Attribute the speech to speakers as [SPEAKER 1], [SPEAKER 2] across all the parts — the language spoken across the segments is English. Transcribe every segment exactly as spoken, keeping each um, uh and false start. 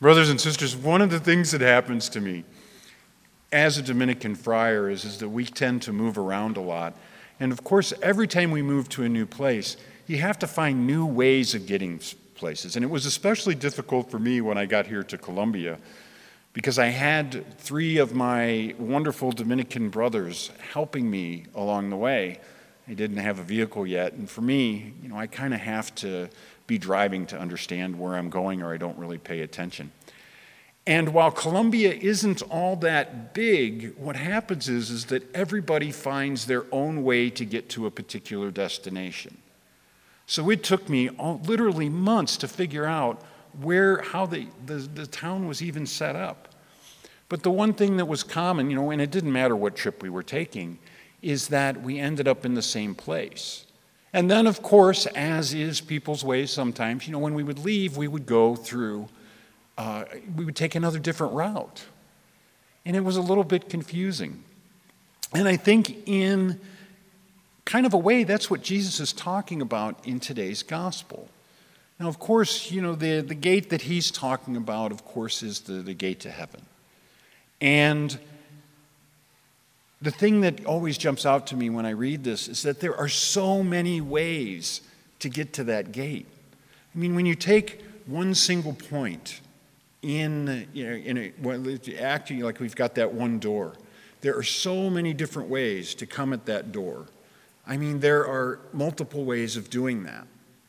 [SPEAKER 1] Brothers and sisters, one of the things that happens to me as a Dominican friar is, is that we tend to move around a lot. And of course, every time we move to a new place, you have to find new ways of getting places. And it was especially difficult for me when I got here to Colombia, because I had three of my wonderful Dominican brothers helping me along the way. I didn't have a vehicle yet, and for me, you know, I kind of have to be driving to understand where I'm going, or I don't really pay attention. And while Colombia isn't all that big, what happens is, is that everybody finds their own way to get to a particular destination. So it took me all, literally months to figure out where, how the, the, the town was even set up. But the one thing that was common, you know, and it didn't matter what trip we were taking, is that we ended up in the same place. And then, of course, as is people's ways sometimes, you know, when we would leave, we would go through, uh, we would take another different route. And it was a little bit confusing. And I think in kind of a way, that's what Jesus is talking about in today's gospel. Now, of course, you know, the, the gate that he's talking about, of course, is the, the gate to heaven. And the thing that always jumps out to me when I read this is that there are so many ways to get to that gate. I mean, when you take one single point in, you know, in a, well, acting like we've got that one door, there are so many different ways to come at that door. I mean, there are multiple ways of doing that.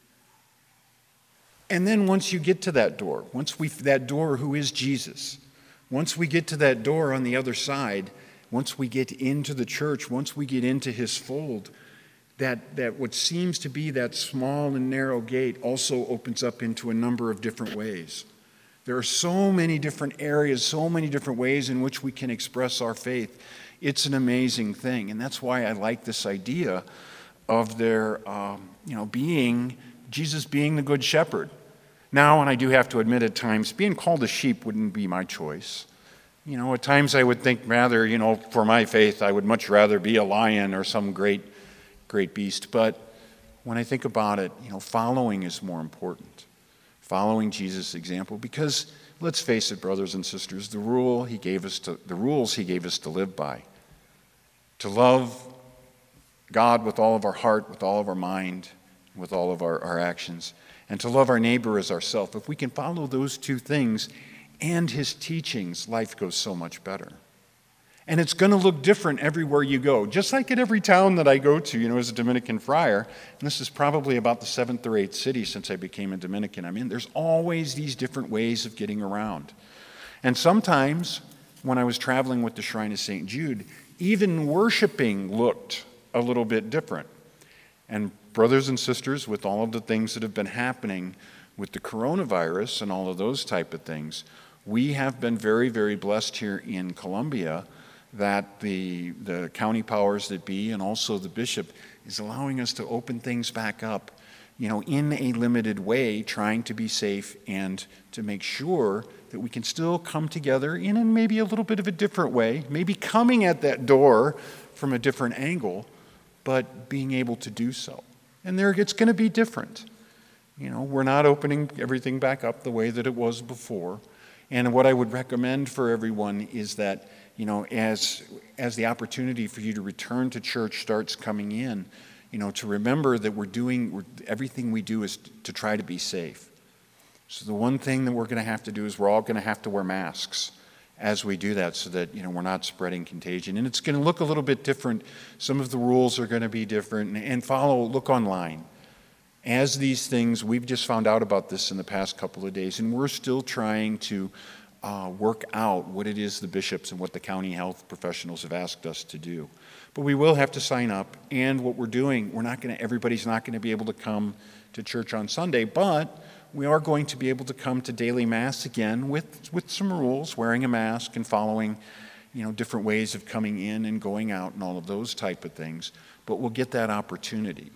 [SPEAKER 1] And then once you get to that door, once we, that door who is Jesus, once we get to that door on the other side, once we get into the church, once we get into his fold, that, that what seems to be that small and narrow gate also opens up into a number of different ways. There are so many different areas, so many different ways in which we can express our faith. It's an amazing thing, and that's why I like this idea of their, um, you know, being, Jesus being the good shepherd. Now, and I do have to admit at times, being called a sheep wouldn't be my choice. You know, at times I would think rather, you know, for my faith, I would much rather be a lion or some great, great beast. But when I think about it, you know, following is more important. Following Jesus' example, because let's face it, brothers and sisters, the rule he gave us to, the rules he gave us to live by, to love God with all of our heart, with all of our mind, with all of our, our actions, and to love our neighbor as ourselves. If we can follow those two things and his teachings, life goes so much better. And it's going to look different everywhere you go. Just like at every town that I go to, you know, as a Dominican friar, and this is probably about the seventh or eighth city since I became a Dominican I'm in, there's always these different ways of getting around. And sometimes, when I was traveling with the Shrine of Saint Jude, even worshiping looked a little bit different. And brothers and sisters, with all of the things that have been happening with the coronavirus and all of those type of things, we have been very, very blessed here in Colombia that the, the county powers that be and also the bishop is allowing us to open things back up, you know, in a limited way, trying to be safe and to make sure that we can still come together in a maybe a little bit of a different way, maybe coming at that door from a different angle, but being able to do so. And there, it's going to be different. You know, we're not opening everything back up the way that it was before. And what I would recommend for everyone is that, you know, as as the opportunity for you to return to church starts coming in, you know, to remember that we're doing, we're, everything we do is to try to be safe. So the one thing that we're going to have to do is we're all going to have to wear masks as we do that so that, you know, we're not spreading contagion. And it's going to look a little bit different. Some of the rules are going to be different. And, and follow, look online. As these things, we've just found out about this in the past couple of days, and we're still trying to uh, work out what it is the bishops and what the county health professionals have asked us to do. But we will have to sign up, and what we're doing, we're not going to, everybody's not going to be able to come to church on Sunday, but we are going to be able to come to daily mass again with, with some rules, wearing a mask and following, you know, different ways of coming in and going out and all of those type of things. But we'll get that opportunity.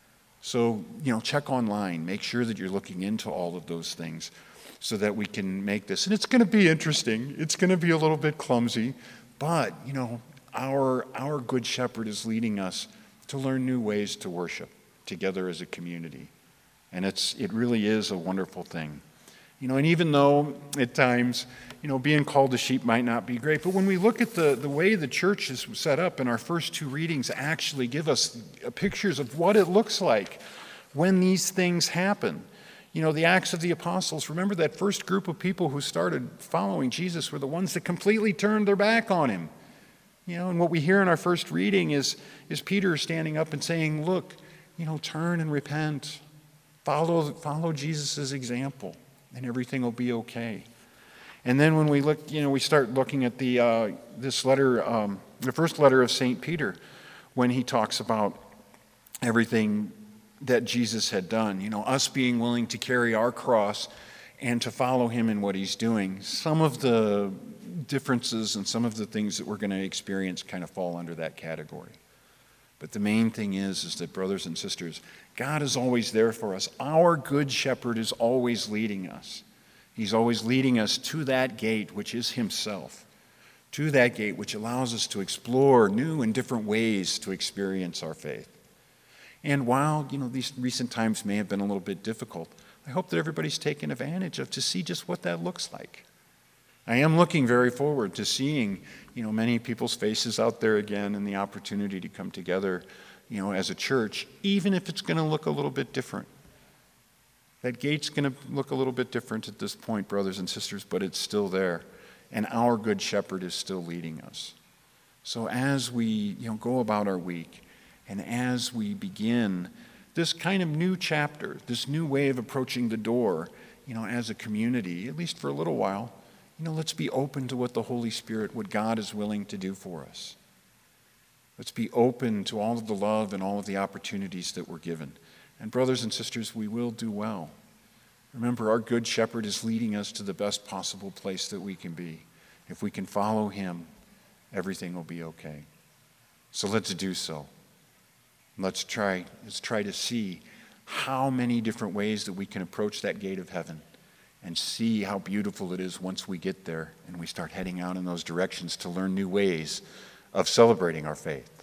[SPEAKER 1] So, you know, check online. Make sure that you're looking into all of those things so that we can make this. And it's going to be interesting. It's going to be a little bit clumsy. But, you know, our, our Good Shepherd is leading us to learn new ways to worship together as a community. And it's it really is a wonderful thing. You know, and even though at times, you know, being called a sheep might not be great, but when we look at the, the way the church is set up, and our first two readings actually give us pictures of what it looks like when these things happen. You know, the Acts of the Apostles, remember that first group of people who started following Jesus were the ones that completely turned their back on him. You know, and what we hear in our first reading is, is Peter standing up and saying, look, you know, turn and repent. Follow, follow Jesus' example, and everything will be okay. And then when we look, you know, we start looking at the uh, this letter, um, the first letter of Saint Peter, when he talks about everything that Jesus had done. You know, us being willing to carry our cross and to follow him in what he's doing. Some of the differences and some of the things that we're going to experience kind of fall under that category. But the main thing is, is that, brothers and sisters, God is always there for us. Our good shepherd is always leading us. He's always leading us to that gate, which is himself, to that gate which allows us to explore new and different ways to experience our faith. And while, you know, these recent times may have been a little bit difficult, I hope that everybody's taken advantage of to see just what that looks like. I am looking very forward to seeing, you know, many people's faces out there again, and the opportunity to come together, you know, as a church, even if it's going to look a little bit different. That gate's going to look a little bit different at this point, brothers and sisters, but it's still there, and our good shepherd is still leading us. So as we, you know, go about our week, and as we begin this kind of new chapter, this new way of approaching the door, you know, as a community, at least for a little while, you know, let's be open to what the Holy Spirit, what God is willing to do for us. Let's be open to all of the love and all of the opportunities that we're given. And brothers and sisters, we will do well. Remember, our good shepherd is leading us to the best possible place that we can be. If we can follow him, everything will be okay. So let's do so. Let's try, let's try to see how many different ways that we can approach that gate of heaven, and see how beautiful it is once we get there and we start heading out in those directions to learn new ways of celebrating our faith.